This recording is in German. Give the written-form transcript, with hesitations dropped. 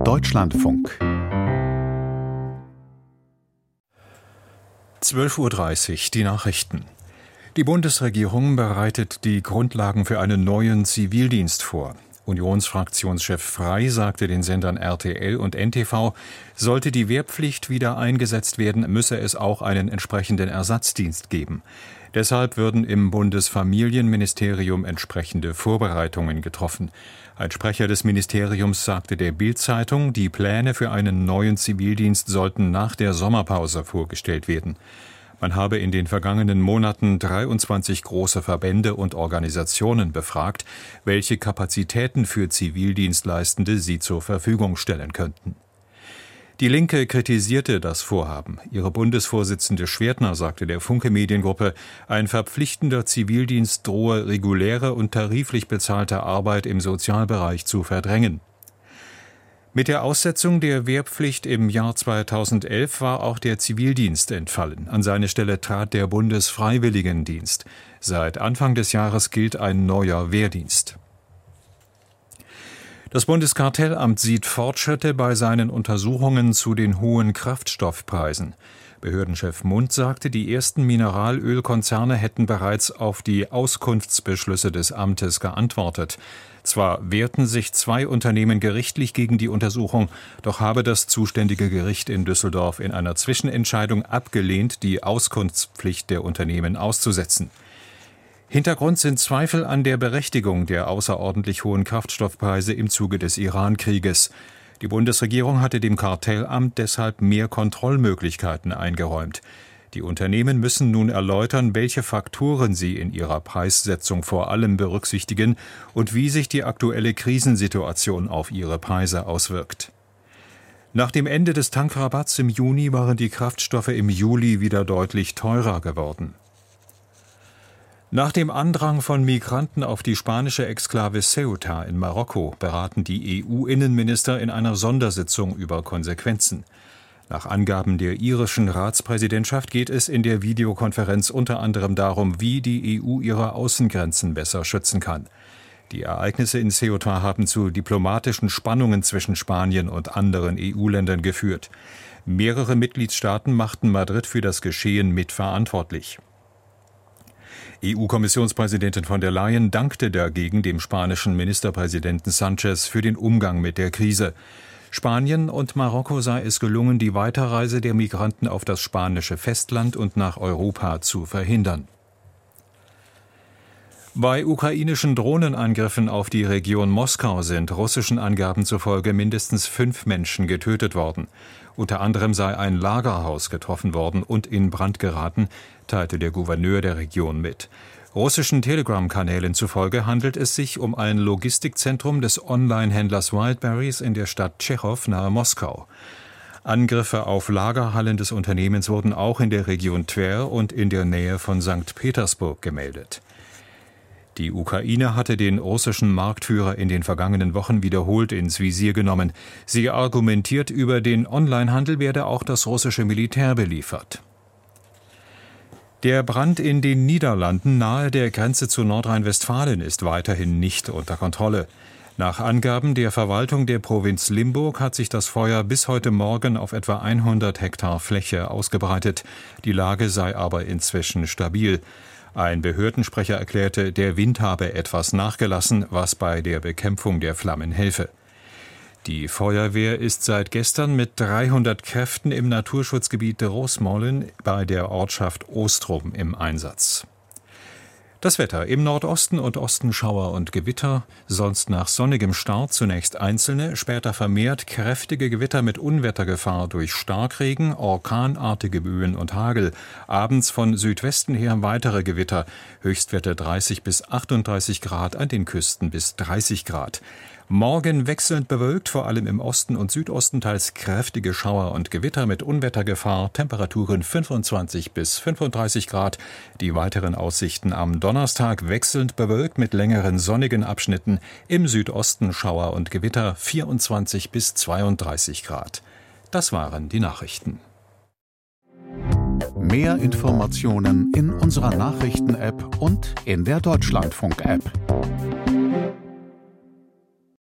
Deutschlandfunk 12:30 Uhr, die Nachrichten. Die Bundesregierung bereitet die Grundlagen für einen neuen Zivildienst vor. Unionsfraktionschef Frey sagte den Sendern RTL und NTV, sollte die Wehrpflicht wieder eingesetzt werden, müsse es auch einen entsprechenden Ersatzdienst geben. Deshalb würden im Bundesfamilienministerium entsprechende Vorbereitungen getroffen. Ein Sprecher des Ministeriums sagte der Bild-Zeitung, die Pläne für einen neuen Zivildienst sollten nach der Sommerpause vorgestellt werden. Man habe in den vergangenen Monaten 23 große Verbände und Organisationen befragt, welche Kapazitäten für Zivildienstleistende sie zur Verfügung stellen könnten. Die Linke kritisierte das Vorhaben. Ihre Bundesvorsitzende Schwertner sagte der Funke Mediengruppe, ein verpflichtender Zivildienst drohe reguläre und tariflich bezahlte Arbeit im Sozialbereich zu verdrängen. Mit der Aussetzung der Wehrpflicht im Jahr 2011 war auch der Zivildienst entfallen. An seine Stelle trat der Bundesfreiwilligendienst. Seit Anfang des Jahres gilt ein neuer Wehrdienst. Das Bundeskartellamt sieht Fortschritte bei seinen Untersuchungen zu den hohen Kraftstoffpreisen. Behördenchef Mundt sagte, die ersten Mineralölkonzerne hätten bereits auf die Auskunftsbeschlüsse des Amtes geantwortet. Zwar wehrten sich 2 Unternehmen gerichtlich gegen die Untersuchung, doch habe das zuständige Gericht in Düsseldorf in einer Zwischenentscheidung abgelehnt, die Auskunftspflicht der Unternehmen auszusetzen. Hintergrund sind Zweifel an der Berechtigung der außerordentlich hohen Kraftstoffpreise im Zuge des Iran-Krieges. Die Bundesregierung hatte dem Kartellamt deshalb mehr Kontrollmöglichkeiten eingeräumt. Die Unternehmen müssen nun erläutern, welche Faktoren sie in ihrer Preissetzung vor allem berücksichtigen und wie sich die aktuelle Krisensituation auf ihre Preise auswirkt. Nach dem Ende des Tankrabatts im Juni waren die Kraftstoffe im Juli wieder deutlich teurer geworden. Nach dem Andrang von Migranten auf die spanische Exklave Ceuta in Marokko beraten die EU-Innenminister in einer Sondersitzung über Konsequenzen. Nach Angaben der irischen Ratspräsidentschaft geht es in der Videokonferenz unter anderem darum, wie die EU ihre Außengrenzen besser schützen kann. Die Ereignisse in Ceuta haben zu diplomatischen Spannungen zwischen Spanien und anderen EU-Ländern geführt. Mehrere Mitgliedstaaten machten Madrid für das Geschehen mitverantwortlich. EU-Kommissionspräsidentin von der Leyen dankte dagegen dem spanischen Ministerpräsidenten Sánchez für den Umgang mit der Krise. Spanien und Marokko sei es gelungen, die Weiterreise der Migranten auf das spanische Festland und nach Europa zu verhindern. Bei ukrainischen Drohnenangriffen auf die Region Moskau sind russischen Angaben zufolge mindestens 5 Menschen getötet worden. Unter anderem sei ein Lagerhaus getroffen worden und in Brand geraten, teilte der Gouverneur der Region mit. Russischen Telegram-Kanälen zufolge handelt es sich um ein Logistikzentrum des Online-Händlers Wildberries in der Stadt Tschechow nahe Moskau. Angriffe auf Lagerhallen des Unternehmens wurden auch in der Region Twer und in der Nähe von St. Petersburg gemeldet. Die Ukraine hatte den russischen Marktführer in den vergangenen Wochen wiederholt ins Visier genommen. Sie argumentiert, über den Onlinehandel werde auch das russische Militär beliefert. Der Brand in den Niederlanden nahe der Grenze zu Nordrhein-Westfalen ist weiterhin nicht unter Kontrolle. Nach Angaben der Verwaltung der Provinz Limburg hat sich das Feuer bis heute Morgen auf etwa 100 Hektar Fläche ausgebreitet. Die Lage sei aber inzwischen stabil. Ein Behördensprecher erklärte, der Wind habe etwas nachgelassen, was bei der Bekämpfung der Flammen helfe. Die Feuerwehr ist seit gestern mit 300 Kräften im Naturschutzgebiet Rosmollen bei der Ortschaft Ostrum im Einsatz. Das Wetter: im Nordosten und Osten Schauer und Gewitter, sonst nach sonnigem Start zunächst einzelne, später vermehrt kräftige Gewitter mit Unwettergefahr durch Starkregen, orkanartige Böen und Hagel. Abends von Südwesten her weitere Gewitter, Höchstwerte 30 bis 38 Grad, an den Küsten bis 30 Grad. Morgen wechselnd bewölkt, vor allem im Osten und Südosten teils kräftige Schauer und Gewitter mit Unwettergefahr, Temperaturen 25 bis 35 Grad. Die weiteren Aussichten: am Donnerstag wechselnd bewölkt mit längeren sonnigen Abschnitten, im Südosten Schauer und Gewitter 24 bis 32 Grad. Das waren die Nachrichten. Mehr Informationen in unserer Nachrichten-App und in der Deutschlandfunk-App.